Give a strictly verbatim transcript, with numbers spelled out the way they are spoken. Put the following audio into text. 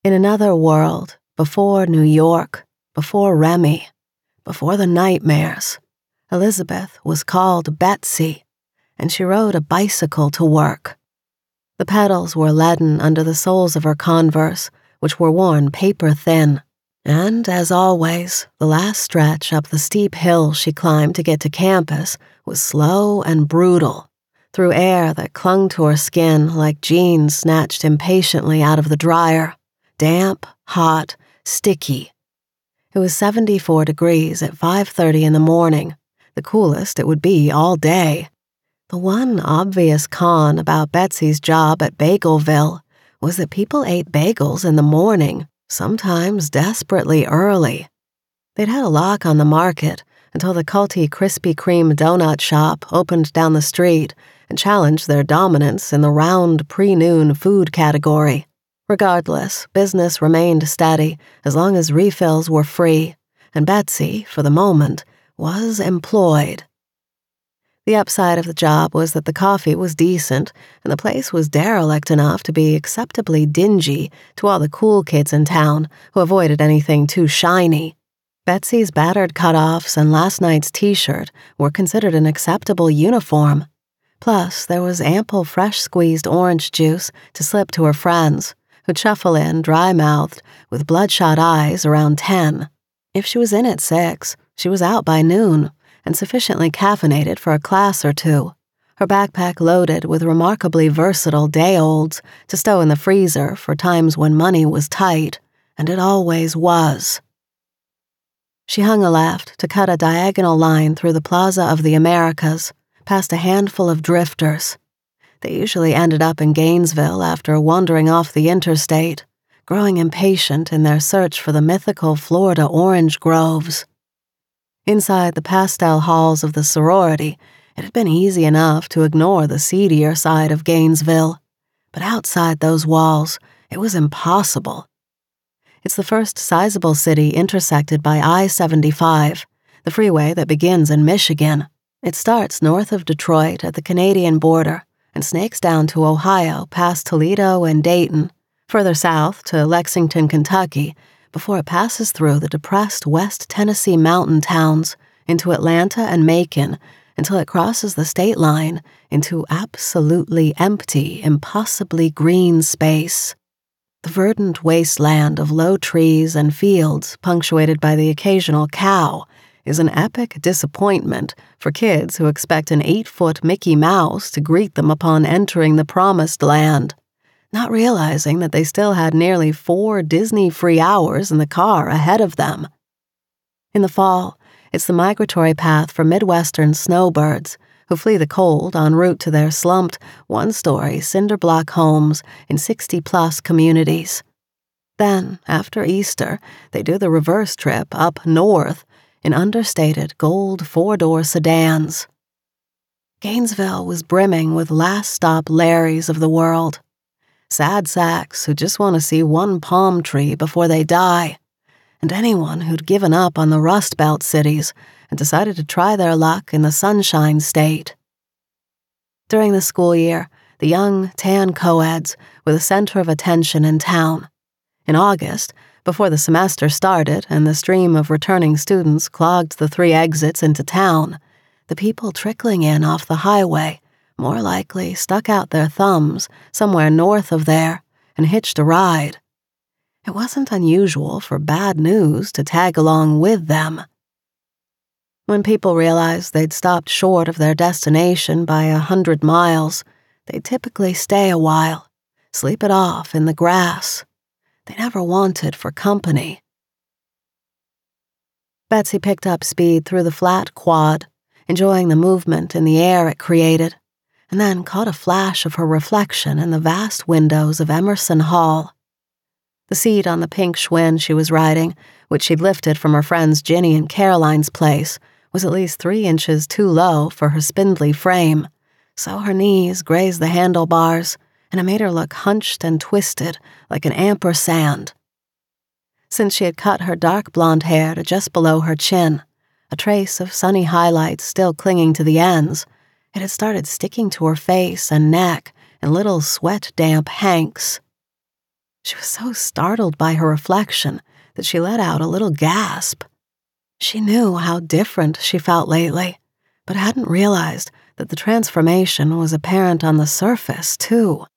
In another world, before New York, before Remy, before the nightmares, Elizabeth was called Betsy, and she rode a bicycle to work. The pedals were leaden under the soles of her Converse, which were worn paper-thin, and, as always, the last stretch up the steep hill she climbed to get to campus was slow and brutal, through air that clung to her skin like jeans snatched impatiently out of the dryer, damp, hot, sticky. It was seventy-four degrees at five thirty in the morning, the coolest it would be all day. The one obvious con about Betsy's job at Bagelville was that people ate bagels in the morning, sometimes desperately early. They'd had a lock on the market until the culty Krispy Kreme donut shop opened down the street and challenged their dominance in the round pre-noon food category. Regardless, business remained steady as long as refills were free, and Betsy, for the moment, was employed. The upside of the job was that the coffee was decent, and the place was derelict enough to be acceptably dingy to all the cool kids in town who avoided anything too shiny. Betsy's battered cutoffs and last night's t-shirt were considered an acceptable uniform. Plus, there was ample fresh-squeezed orange juice to slip to her friends, who'd shuffle in dry-mouthed with bloodshot eyes around ten. If she was in at six, she was out by noon, and sufficiently caffeinated for a class or two, her backpack loaded with remarkably versatile day-olds to stow in the freezer for times when money was tight, and it always was. She hung a left to cut a diagonal line through the Plaza of the Americas, past a handful of drifters. They usually ended up in Gainesville after wandering off the interstate, growing impatient in their search for the mythical Florida orange groves. Inside the pastel halls of the sorority, it had been easy enough to ignore the seedier side of Gainesville, but outside those walls, it was impossible. It's the first sizable city intersected by I seventy-five, the freeway that begins in Michigan. It starts north of Detroit at the Canadian border and snakes down to Ohio past Toledo and Dayton, further south to Lexington, Kentucky, before it passes through the depressed West Tennessee mountain towns into Atlanta and Macon until it crosses the state line into absolutely empty, impossibly green space. The verdant wasteland of low trees and fields punctuated by the occasional cow is an epic disappointment for kids who expect an eight-foot Mickey Mouse to greet them upon entering the promised land, not realizing that they still had nearly four Disney-free hours in the car ahead of them. In the fall, it's the migratory path for Midwestern snowbirds who flee the cold en route to their slumped, one-story cinder-block homes in sixty-plus communities. Then, after Easter, they do the reverse trip up north in understated gold four-door sedans. Gainesville was brimming with last-stop Larrys of the world. Sad sacks who just want to see one palm tree before they die, and anyone who'd given up on the Rust Belt cities and decided to try their luck in the Sunshine State. During the school year, the young, tan co-eds were the center of attention in town. In August, before the semester started and the stream of returning students clogged the three exits into town, the people trickling in off the highway more likely stuck out their thumbs somewhere north of there and hitched a ride. It wasn't unusual for bad news to tag along with them. When people realized they'd stopped short of their destination by a hundred miles, they'd typically stay a while, sleep it off in the grass. They never wanted for company. Betsy picked up speed through the flat quad, enjoying the movement in the air it created, and then caught a flash of her reflection in the vast windows of Emerson Hall. The seat on the pink Schwinn she was riding, which she'd lifted from her friends Ginny and Caroline's place, was at least three inches too low for her spindly frame, so her knees grazed the handlebars, and it made her look hunched and twisted like an ampersand. Since she had cut her dark blonde hair to just below her chin, a trace of sunny highlights still clinging to the ends, it had started sticking to her face and neck in little sweat-damp hanks. She was so startled by her reflection that she let out a little gasp. She knew how different she felt lately, but hadn't realized that the transformation was apparent on the surface, too.